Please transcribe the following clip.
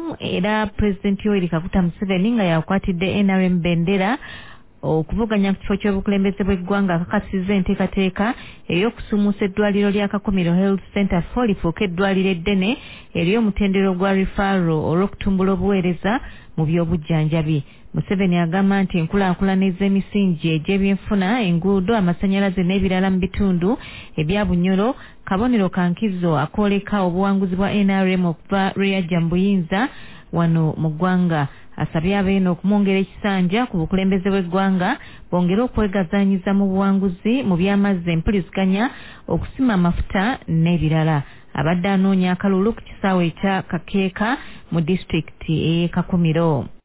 era President Yoweri Kaguta Museveni nga yakwatidde NRM bendera okuvuganya ku kifo ky'obukulembeze bw'eggwanga akakasizza enteekateeka ey'okusumuusa eddwaliro lya Kakomero Health Center lifuuke eddwaliro eddene ery'omutendero gwa referral olw'okutumbula obuweereza mu by'obujjanjabi. Museveni agamba nti enkulaakulana ez'emisingi egy'ebyenfuna, enguudo, amasannyalaze n'ebirala mu bitundu ebya Bunyoro kabonero ka nkizo akooleka obuwanguzi bwa NRM okuva lwe yajja mu buyinza wano mu ggwanga. Asabye abeeno okumwongera ekisanja ku bukulembeze bw'eggwanga bongere okwegazaanyiza mu buwanguzi mu by'amazzi, empuliziganya, okusima amafuta n'ebirala. Abadde anoonya akalulu ku kisaawe ekya Kakeeka mu disitulikiti ey'e Kakomero.